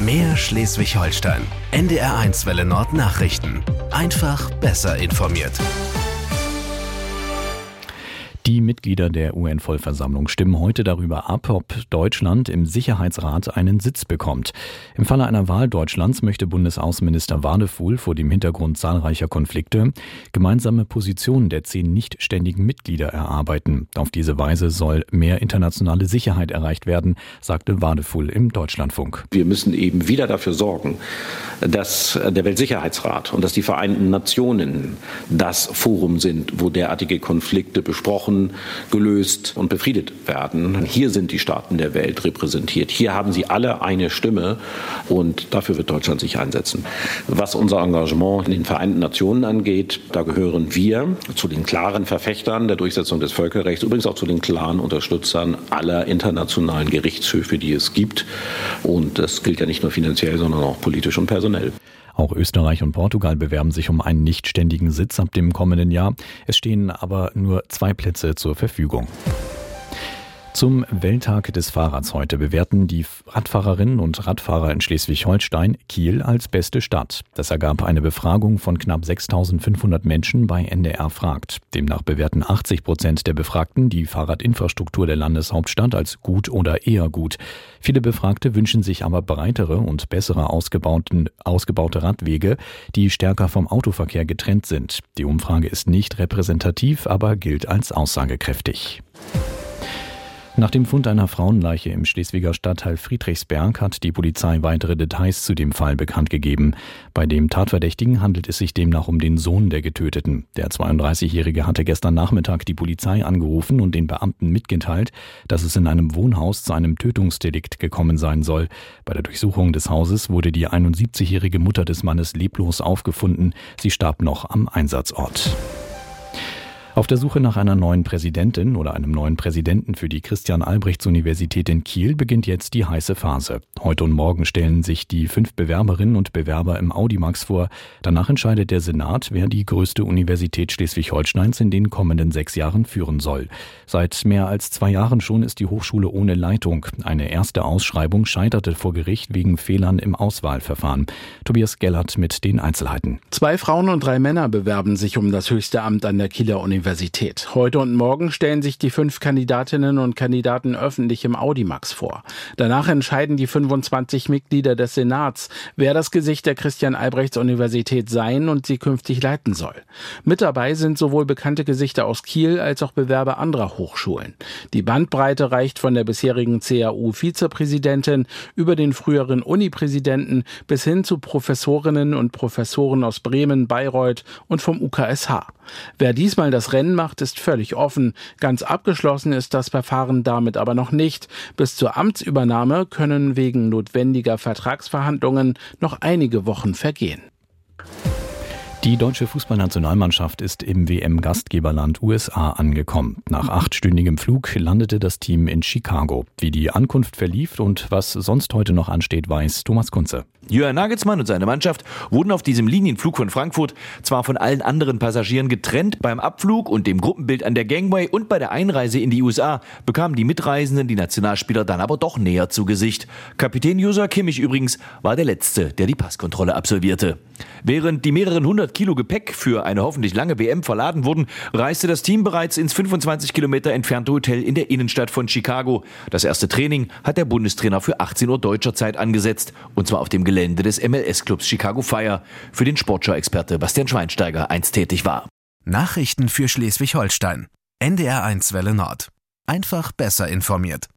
Mehr Schleswig-Holstein. NDR1 Welle Nord Nachrichten. Einfach besser informiert. Die Mitglieder der UN-Vollversammlung stimmen heute darüber ab, ob Deutschland im Sicherheitsrat einen Sitz bekommt. Im Falle einer Wahl Deutschlands möchte Bundesaußenminister Wadefuhl vor dem Hintergrund zahlreicher Konflikte gemeinsame Positionen der 10 nicht ständigen Mitglieder erarbeiten. Auf diese Weise soll mehr internationale Sicherheit erreicht werden, sagte Wadefuhl im Deutschlandfunk. Wir müssen eben wieder dafür sorgen, dass der Weltsicherheitsrat und dass die Vereinten Nationen das Forum sind, wo derartige Konflikte besprochen, gelöst und befriedet werden. Hier sind die Staaten der Welt repräsentiert. Hier haben sie alle eine Stimme und dafür wird Deutschland sich einsetzen. Was unser Engagement in den Vereinten Nationen angeht, da gehören wir zu den klaren Verfechtern der Durchsetzung des Völkerrechts, übrigens auch zu den klaren Unterstützern aller internationalen Gerichtshöfe, die es gibt. Und das gilt ja nicht nur finanziell, sondern auch politisch und personell. Auch Österreich und Portugal bewerben sich um einen nichtständigen Sitz ab dem kommenden Jahr. Es stehen aber nur 2 Plätze zur Verfügung. Zum Welttag des Fahrrads heute bewerten die Radfahrerinnen und Radfahrer in Schleswig-Holstein Kiel als beste Stadt. Das ergab eine Befragung von knapp 6.500 Menschen bei NDR fragt. Demnach bewerten 80% der Befragten die Fahrradinfrastruktur der Landeshauptstadt als gut oder eher gut. Viele Befragte wünschen sich aber breitere und bessere ausgebaute Radwege, die stärker vom Autoverkehr getrennt sind. Die Umfrage ist nicht repräsentativ, aber gilt als aussagekräftig. Nach dem Fund einer Frauenleiche im Schleswiger Stadtteil Friedrichsberg hat die Polizei weitere Details zu dem Fall bekannt gegeben. Bei dem Tatverdächtigen handelt es sich demnach um den Sohn der Getöteten. Der 32-Jährige hatte gestern Nachmittag die Polizei angerufen und den Beamten mitgeteilt, dass es in einem Wohnhaus zu einem Tötungsdelikt gekommen sein soll. Bei der Durchsuchung des Hauses wurde die 71-jährige Mutter des Mannes leblos aufgefunden. Sie starb noch am Einsatzort. Auf der Suche nach einer neuen Präsidentin oder einem neuen Präsidenten für die Christian-Albrechts-Universität in Kiel beginnt jetzt die heiße Phase. Heute und morgen stellen sich die 5 Bewerberinnen und Bewerber im Audimax vor. Danach entscheidet der Senat, wer die größte Universität Schleswig-Holsteins in den kommenden 6 Jahren führen soll. Seit mehr als 2 Jahren schon ist die Hochschule ohne Leitung. Eine erste Ausschreibung scheiterte vor Gericht wegen Fehlern im Auswahlverfahren. Tobias Gellert mit den Einzelheiten. 2 Frauen und 3 Männer bewerben sich um das höchste Amt an der Kieler Universität. Heute und morgen stellen sich die 5 Kandidatinnen und Kandidaten öffentlich im Audimax vor. Danach entscheiden die 25 Mitglieder des Senats, wer das Gesicht der Christian-Albrechts-Universität sein und sie künftig leiten soll. Mit dabei sind sowohl bekannte Gesichter aus Kiel als auch Bewerber anderer Hochschulen. Die Bandbreite reicht von der bisherigen CAU-Vizepräsidentin über den früheren Uni-Präsidenten bis hin zu Professorinnen und Professoren aus Bremen, Bayreuth und vom UKSH. Wer diesmal das Rennen macht, ist völlig offen. Ganz abgeschlossen ist das Verfahren damit aber noch nicht. Bis zur Amtsübernahme können wegen notwendiger Vertragsverhandlungen noch einige Wochen vergehen. Die deutsche Fußballnationalmannschaft ist im WM-Gastgeberland USA angekommen. Nach 8-stündigem Flug landete das Team in Chicago. Wie die Ankunft verlief und was sonst heute noch ansteht, weiß Thomas Kunze. Jürgen Nagelsmann und seine Mannschaft wurden auf diesem Linienflug von Frankfurt zwar von allen anderen Passagieren getrennt. Beim Abflug und dem Gruppenbild an der Gangway und bei der Einreise in die USA bekamen die Mitreisenden die Nationalspieler dann aber doch näher zu Gesicht. Kapitän Joshua Kimmich übrigens war der Letzte, der die Passkontrolle absolvierte. Während die mehreren 100 Kilo Gepäck für eine hoffentlich lange WM verladen wurden, reiste das Team bereits ins 25 Kilometer entfernte Hotel in der Innenstadt von Chicago. Das erste Training hat der Bundestrainer für 18 Uhr deutscher Zeit angesetzt, und zwar auf dem Gelände des MLS-Clubs Chicago Fire, für den Sportschau-Experte Bastian Schweinsteiger einst tätig war. Nachrichten für Schleswig-Holstein. NDR1 Welle Nord. Einfach besser informiert.